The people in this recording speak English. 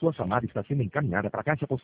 Sua chamada está sendo encaminhada para a caixa postal.